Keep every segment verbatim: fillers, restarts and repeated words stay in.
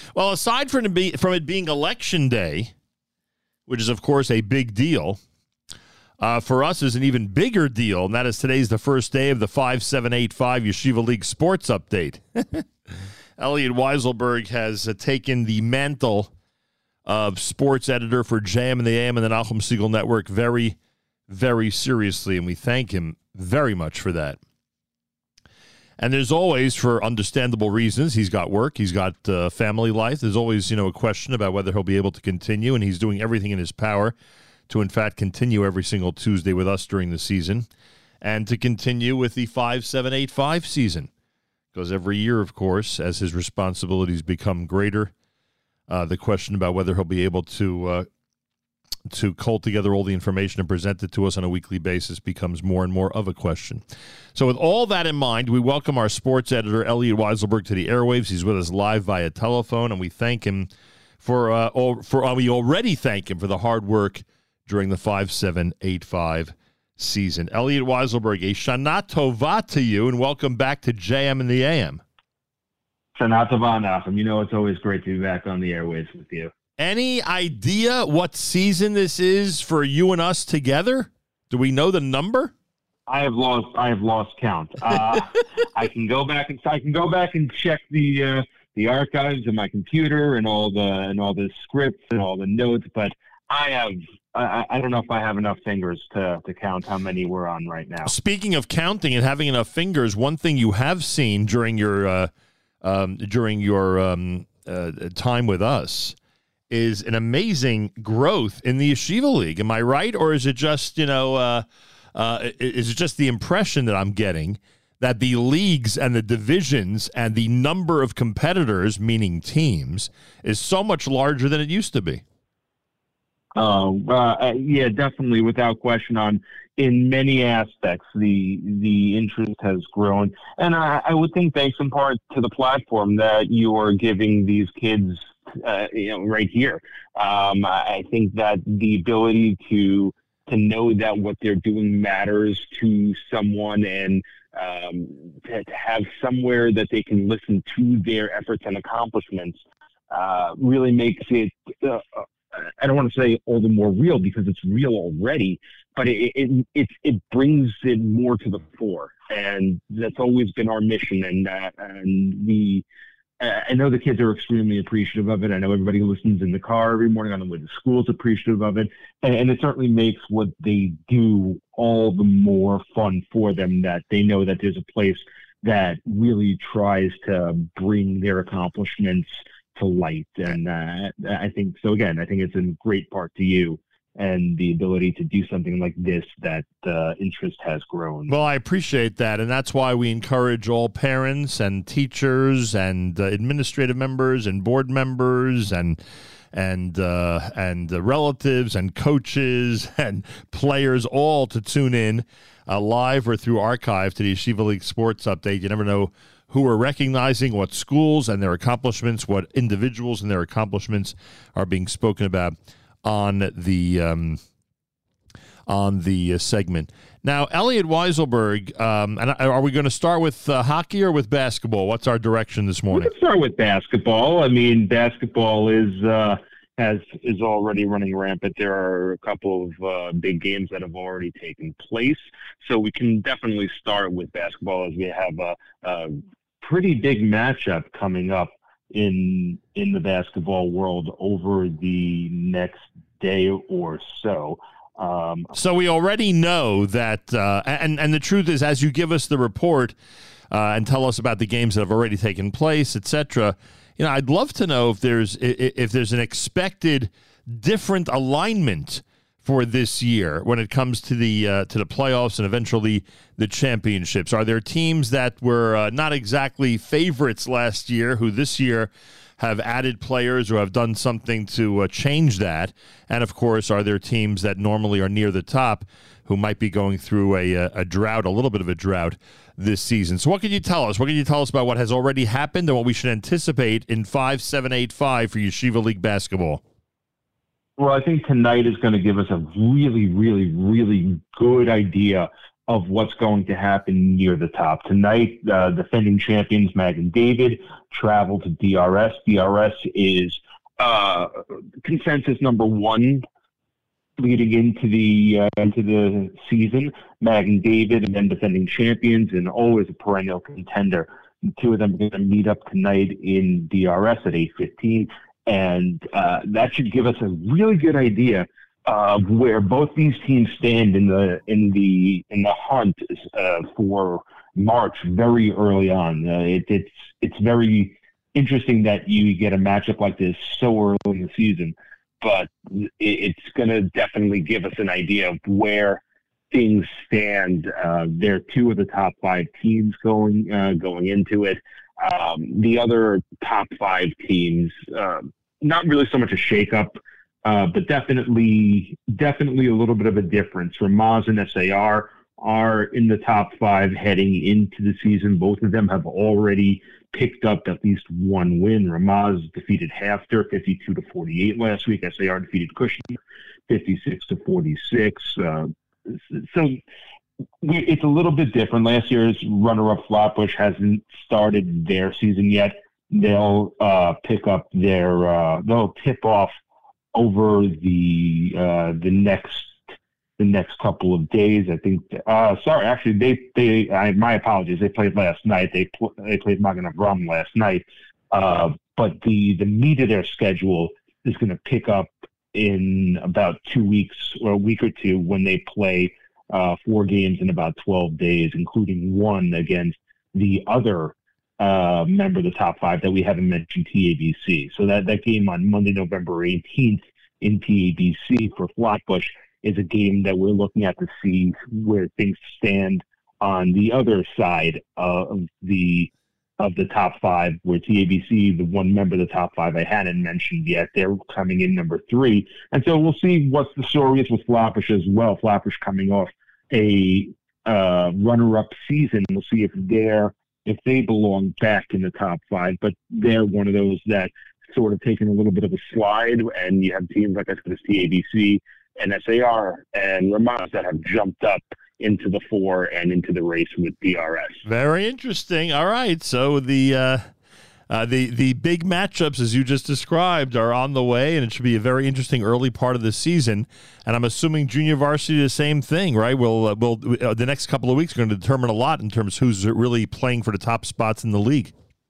Well, aside from it, be, from it being election day, which is, of course, a big deal, uh, for us is an even bigger deal, and that is today's the first day of the five seven eight five Yeshiva League Sports Update. Elliot Weiselberg has uh, taken the mantle of sports editor for J M and the A M and the Nachum Segal Network very, very seriously, and we thank him very much for that. And there's always, for understandable reasons, he's got work, he's got uh, family life. There's always, you know, a question about whether he'll be able to continue, and he's doing everything in his power to, in fact, continue every single Tuesday with us during the season and to continue with the five seven eight five season. Because every year, of course, as his responsibilities become greater, uh, the question about whether he'll be able to uh, to cull together all the information and present it to us on a weekly basis becomes more and more of a question. So with all that in mind, we welcome our sports editor, Elliot Weiselberg, to the airwaves. He's with us live via telephone, and we thank him for, uh, all, for uh, we already thank him for the hard work during the five seven eight five season. Elliot Weiselberg, a Shana Tova to you, and welcome back to J M and the A M. Shana Tova, Nachum. You know it's always great to be back on the airwaves with you. Any idea what season this is for you and us together? Do we know the number? I have lost. I have lost count. Uh, I can go back and I can go back and check the uh, the archives of my computer and all the and all the scripts and all the notes, but I have. I, I don't know if I have enough fingers to to count how many we're on right now. Speaking of counting and having enough fingers, one thing you have seen during your uh, um, during your um, uh, time with us is an amazing growth in the Yeshiva League. Am I right? Or is it just, you know, uh, uh, is it just the impression that I'm getting that the leagues and the divisions and the number of competitors, meaning teams, is so much larger than it used to be? Oh, uh, yeah, definitely, without question. On in many aspects, the the interest has grown, and I, I would think thanks in part to the platform that you are giving these kids. Uh, you know, right here. Um, I think that the ability to to know that what they're doing matters to someone, and um, to, to have somewhere that they can listen to their efforts and accomplishments uh, really makes it. Uh, I don't want to say all the more real because it's real already, but it it it, it brings it more to the fore, and that's always been our mission, and uh, and we. I know the kids are extremely appreciative of it. I know everybody who listens in the car every morning on the way to school is appreciative of it. And, and it certainly makes what they do all the more fun for them, that they know that there's a place that really tries to bring their accomplishments to light. And uh, I think, so again, I think it's in great part to you and the ability to do something like this, that uh, interest has grown. Well, I appreciate that, and that's why we encourage all parents and teachers and uh, administrative members and board members and and uh, and uh, relatives and coaches and players all to tune in uh, live or through archive to the Yeshiva League Sports Update. You never know who we're recognizing, what schools and their accomplishments, what individuals and their accomplishments are being spoken about on the um, on the uh, segment. Now, Elliot Weiselberg, um, and are we going to start with uh, hockey or with basketball? What's our direction this morning? We can start with basketball. I mean, basketball is uh, has is already running rampant. There are a couple of uh, big games that have already taken place, so we can definitely start with basketball as we have a, a pretty big matchup coming up in in the basketball world over the next day or so. Um, so we already know that, uh, and, and the truth is, as you give us the report uh, and tell us about the games that have already taken place, et cetera, you know, I'd love to know if there's if there's an expected different alignment for this year when it comes to the uh, to the playoffs and eventually the championships. Are there teams that were uh, not exactly favorites last year who this year have added players or have done something to uh, change that? And, of course, are there teams that normally are near the top who might be going through a, a drought, a little bit of a drought this season? So what can you tell us? What can you tell us about what has already happened and what we should anticipate in five seven eight five for Yeshiva League basketball? Well, I think tonight is going to give us a really, really, really good idea of what's going to happen near the top. Tonight, uh, defending champions Magen David travel to D R S. D R S is uh, consensus number one leading into the uh, into the season. Magen David and then defending champions and always a perennial contender. The two of them are going to meet up tonight in D R S at eight fifteen, and uh, that should give us a really good idea of where both these teams stand in the in the in the hunt uh, for March very early on. Uh, it, it's it's very interesting that you get a matchup like this so early in the season, but it, it's going to definitely give us an idea of where things stand. Uh, they're two of the top five teams going uh, going into it. Um, the other top five teams, uh, not really so much a shakeup. Uh, but definitely, definitely a little bit of a difference. Ramaz and S A R are in the top five heading into the season. Both of them have already picked up at least one win. Ramaz defeated Hafter fifty-two to forty-eight last week. S A R defeated Kushner fifty-six to forty-six. Uh, so it's a little bit different. Last year's runner-up Flatbush hasn't started their season yet. They'll uh, pick up their. Uh, they'll tip off over the uh, the next the next couple of days. I think. Uh, sorry, actually, they they. I, my apologies. They played last night. They pl- they played Magen Avraham last night. Uh, but the the meat of their schedule is going to pick up in about two weeks or a week or two when they play uh, four games in about twelve days, including one against the other uh, member of the top five that we haven't mentioned, T A B C. So that, that game on Monday, November eighteenth in T A B C for Flatbush is a game that we're looking at to see where things stand on the other side of the of the top five, where T A B C, the one member of the top five I hadn't mentioned yet, they're coming in number three. And so we'll see what the story is with Flatbush as well. Flatbush coming off a uh, runner-up season. We'll see if they're if they belong back in the top five, but they're one of those that sort of taken a little bit of a slide, and you have teams like I said, T A B C and S A R and Ramaz that have jumped up into the four and into the race with D R S. Very interesting. All right, so the uh, uh, the the big matchups, as you just described, are on the way, and it should be a very interesting early part of the season. And I'm assuming junior varsity the same thing, right? We'll, uh, we'll uh, the next couple of weeks are going to determine a lot in terms of who's really playing for the top spots in the league.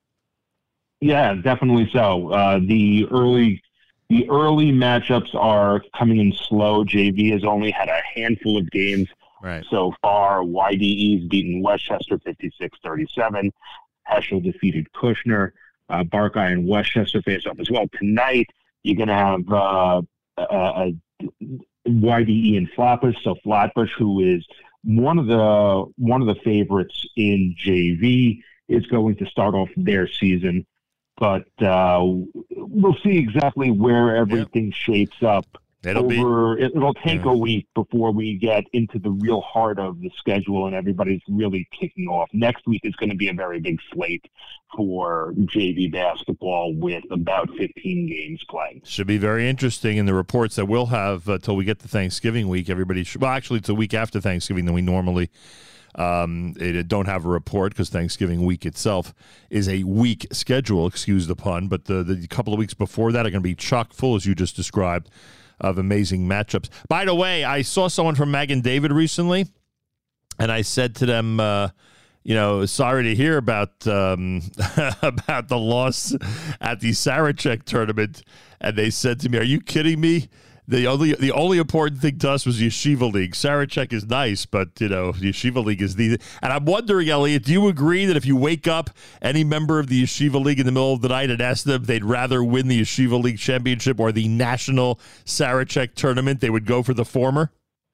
Yeah, definitely so. Uh, the early the early matchups are coming in slow. J V has only had a handful of games right so far. Y D E's beaten Westchester fifty-six thirty-seven. Heschel defeated Kushner. Uh, Barkeye and Westchester face off as well. Tonight, you're going to have uh, a, a Y D E and Flatbush. So Flatbush, who is one of the one of the favorites in J V, is going to start off their season. But uh, we'll see exactly where everything yep. shapes up. It'll over, be, it'll take yeah. a week before we get into the real heart of the schedule and everybody's really kicking off. Next week is going to be a very big slate for J V basketball with about fifteen games playing. Should be very interesting in the reports that we'll have until uh, we get to Thanksgiving week. Everybody should, well, actually, it's a week after Thanksgiving than we normally um, it, don't have a report because Thanksgiving week itself is a week schedule, excuse the pun, but the, the couple of weeks before that are going to be chock full, as you just described, of amazing matchups. By the way, I saw someone from Magen David recently, and I said to them, uh, you know, sorry to hear about um, about the loss at the Sarachek tournament. And they said to me, are you kidding me? The only the only important thing to us was Yeshiva League. Sarachek is nice, but, you know, Yeshiva League is the... And I'm wondering, Elliot, do you agree that if you wake up any member of the Yeshiva League in the middle of the night and ask them if they'd rather win the Yeshiva League championship or the national Sarachek tournament, they would go for the former?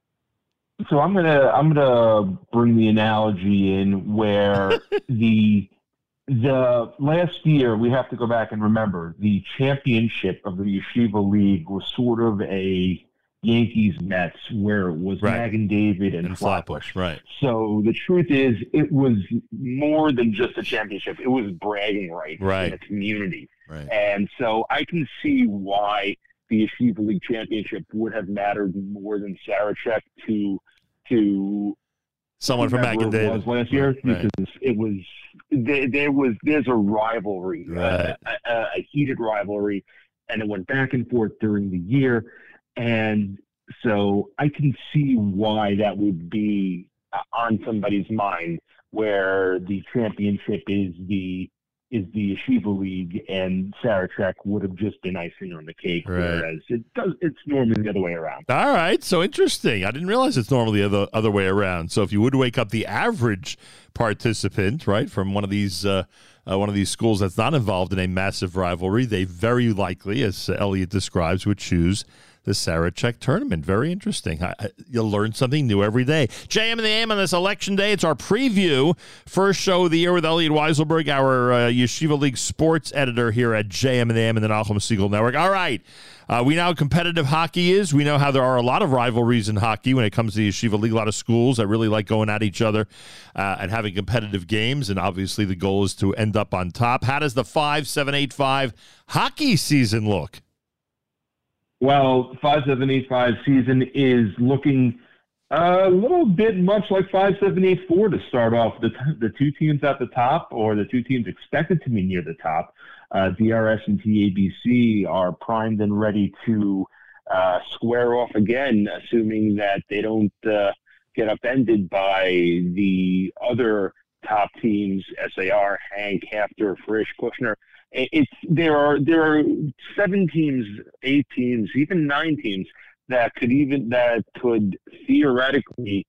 So I'm gonna I'm gonna bring the analogy in where the the last year we have to go back and remember the championship of the Yeshiva League was sort of a Yankees Mets where it was right. Magen David and, and Flatbush. Flatbush. Right. So the truth is, it was more than just a championship. It was bragging rights right. in the community, right. and so I can see why the Yeshiva League championship would have mattered more than Sarachek to to Someone from Magen David. It was last year right. because it was there, there was there's a rivalry, right. a, a, a heated rivalry, and it went back and forth during the year, and so I can see why that would be on somebody's mind, where the championship is the is the Yeshiva League, and Sarachek would have just been icing on the cake, right. whereas it does it's normally the other way around. All right, so interesting. I didn't realize it's normally the other, other way around. So if you would wake up the average participant, right, from one of these uh, uh, one of these schools that's not involved in a massive rivalry, they very likely, as Elliot describes, would choose the Sarachek tournament. Very interesting. I, I, you'll learn something new every day. J M and the A M on this election day. It's our preview. First show of the year with Elliot Weiselberg, our uh, Yeshiva League sports editor here at J M and the A M and the Nachum Segal Network. All right. Uh, we know how competitive hockey is. We know how there are a lot of rivalries in hockey when it comes to the Yeshiva League. A lot of schools that really like going at each other uh, and having competitive games. And obviously the goal is to end up on top. How does the five seven eight five hockey season look? Well, five seven eight five season is looking a little bit much like five seven eight four to start off. The, the two teams at the top, or the two teams expected to be near the top, uh, D R S and T A B C, are primed and ready to uh, square off again, assuming that they don't uh, get upended by the other top teams, S A R, Hank, Hafter, Frisch, Kushner. It's there are there are seven teams, eight teams, even nine teams that could even that could theoretically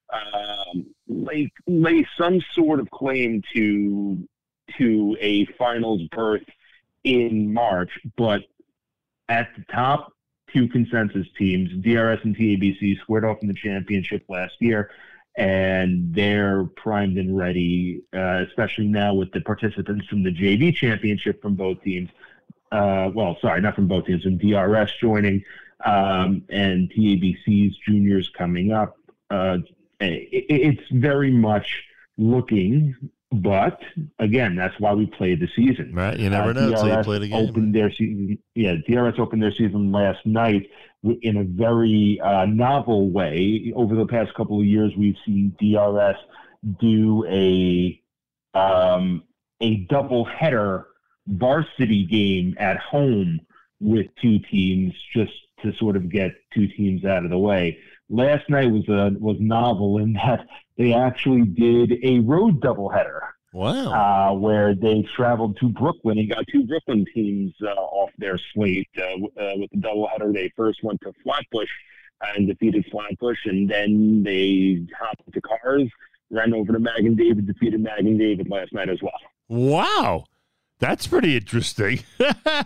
um, lay lay some sort of claim to to a finals berth in March. But at the top, two consensus teams, D R S and T A B C, squared off in the championship last year. And they're primed and ready, uh, especially now with the participants from the J V championship from both teams. Uh, well, sorry, not from both teams, from D R S joining um, and T A B C's juniors coming up. Uh, it, it's very much looking, but again, that's why we play the season. Right, you never uh, know until you play the game. Opened their season, yeah, D R S opened their season last night in a very uh, novel way. Over the past couple of years, we've seen D R S do a um, a double header varsity game at home with two teams, just to sort of get two teams out of the way. Last night was a, was novel in that they actually did a road doubleheader. Wow. Uh, where they traveled to Brooklyn and got two Brooklyn teams uh, off their slate. Uh, uh, with the doubleheader, they first went to Flatbush and defeated Flatbush, and then they hopped into cars, ran over to Magen David, defeated Magen David last night as well. Wow. That's pretty interesting. I,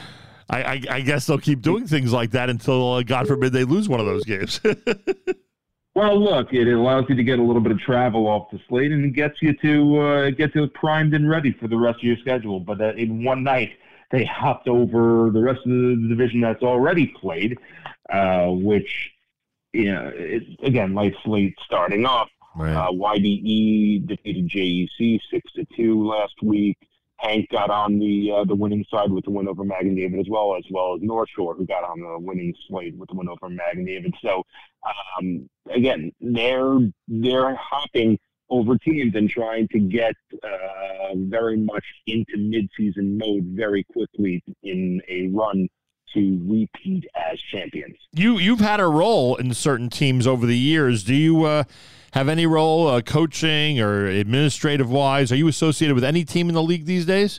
I, I guess they'll keep doing things like that until, uh, God forbid, they lose one of those games. Well, look, it allows you to get a little bit of travel off the slate, and it gets you to uh, get you primed and ready for the rest of your schedule. But uh, in one night, they hopped over the rest of the division that's already played, uh, which, you know, it, again, light slate starting off. Right. Uh, Y D E defeated J E C six to two last week. Hank got on the uh, the winning side with the win over Magen David, as well as well as North Shore, who got on the winning slate with the win over Magen David. So um, again, they're they're hopping over teams and trying to get uh, very much into midseason mode very quickly in a run to repeat as champions. You you've had a role in certain teams over the years. Do you uh, have any role, uh, coaching or administrative wise? Are you associated with any team in the league these days?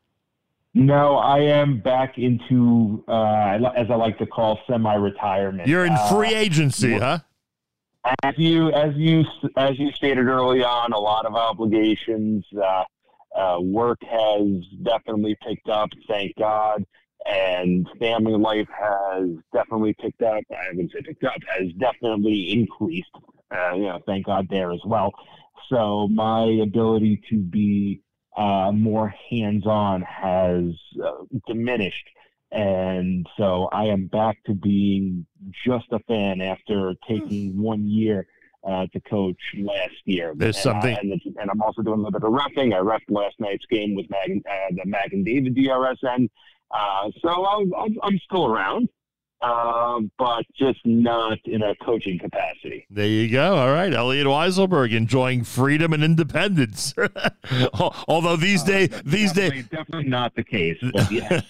No, I am back into, uh, as I like to call, semi-retirement. You're in free uh, agency, huh? As you as you as you stated early on, a lot of obligations. Uh, uh, work has definitely picked up, thank God, and family life has definitely picked up. I wouldn't say picked up, has definitely increased. Uh, you know, thank God there as well. So my ability to be uh, more hands-on has uh, diminished. And so I am back to being just a fan after taking one year uh, to coach last year. There's and, something. Uh, and, and I'm also doing a little bit of reffing. I reffed last night's game with Mag- uh, the Magen David D R S N. Uh, so I'm, I'm, I'm still around. um, but just not in a coaching capacity. There you go. All right. Elliot Weiselberg enjoying freedom and independence. Although these uh, days, these definitely, days, definitely not the case. But yes,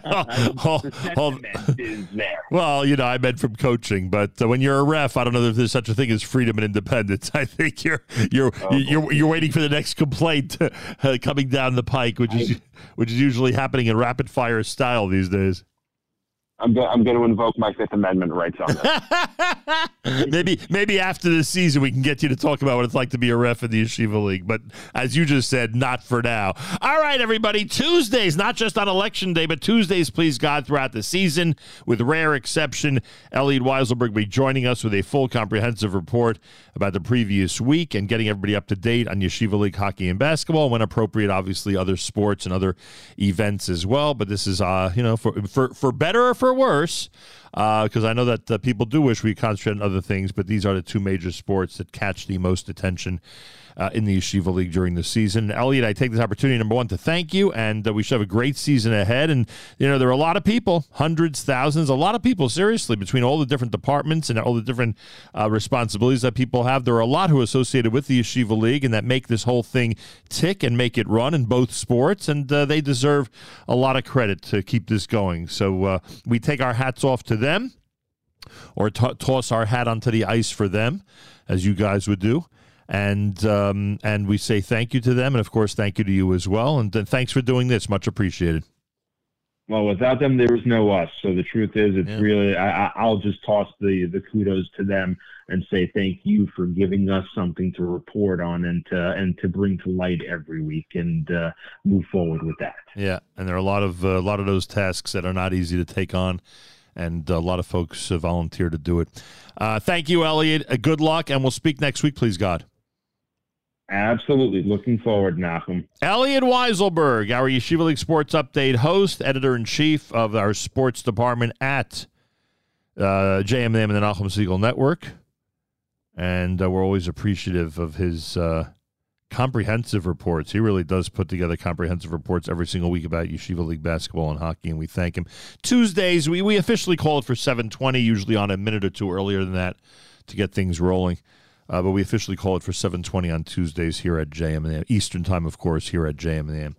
the sentiment is there. Well, you know, I meant from coaching, but uh, when you're a ref, I don't know if there's such a thing as freedom and independence. I think you're you're oh, you're you're waiting for the next complaint uh, coming down the pike, which is which is usually happening in rapid fire style these days. I'm go- I'm going to invoke my Fifth Amendment rights on that. maybe maybe after this season we can get you to talk about what it's like to be a ref in the Yeshiva League. But as you just said, not for now. All right, everybody. Tuesdays, not just on Election Day, but Tuesdays, please God, throughout the season. With rare exception, Elliot Weiselberg will be joining us with a full comprehensive report about the previous week and getting everybody up to date on Yeshiva League hockey and basketball. When appropriate, obviously, other sports and other events as well. But this is, uh, you know, for for, for better or for worse, because uh, I know that uh, people do wish we concentrate on other things, but these are the two major sports that catch the most attention uh, in the Yeshiva League during the season. Elliot, I take this opportunity, number one, to thank you, and uh, we should have a great season ahead. And, you know, there are a lot of people, hundreds, thousands, a lot of people, seriously, between all the different departments and all the different uh, responsibilities that people have. There are a lot who are associated with the Yeshiva League and that make this whole thing tick and make it run in both sports, and uh, they deserve a lot of credit to keep this going. So uh, we take our hats off to them, or t- toss our hat onto the ice for them, as you guys would do. And um, and we say thank you to them, and, of course, thank you to you as well. And uh, thanks for doing this. Much appreciated. Well, without them, there was no us. So the truth is, it's yeah. really, I, I'll just toss the, the kudos to them and say thank you for giving us something to report on and to, and to bring to light every week and uh, move forward with that. Yeah, and there are a lot of, uh, a lot of those tasks that are not easy to take on, and a lot of folks uh, volunteer to do it. Uh, thank you, Elliot. Uh, good luck, and we'll speak next week, please, God. Absolutely. Looking forward, Nachum. Elliot Weiselberg, our Yeshiva League Sports Update host, editor-in-chief of our sports department at uh, J M M and the Nachum Segal Network. And uh, we're always appreciative of his uh, comprehensive reports. He really does put together comprehensive reports every single week about Yeshiva League basketball and hockey, and we thank him. Tuesdays, we, we officially call it for seven twenty, usually on a minute or two earlier than that to get things rolling. Uh, but we officially call it for seven twenty on Tuesdays here at J M and M. Eastern time, of course, here at J M and M.